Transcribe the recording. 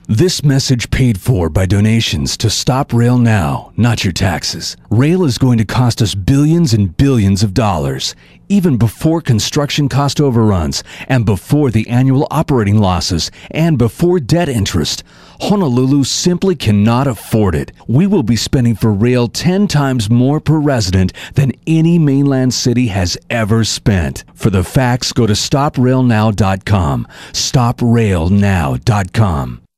This message paid for by donations to Stop Rail Now, not your taxes. Rail is going to cost us billions and billions of dollars, even before construction cost overruns, and before the annual operating losses, and before debt interest. Honolulu simply cannot afford it. We will be spending for rail 10 times more per resident than any mainland city has ever spent. For the facts, go to stoprailnow.com. Stoprailnow.com.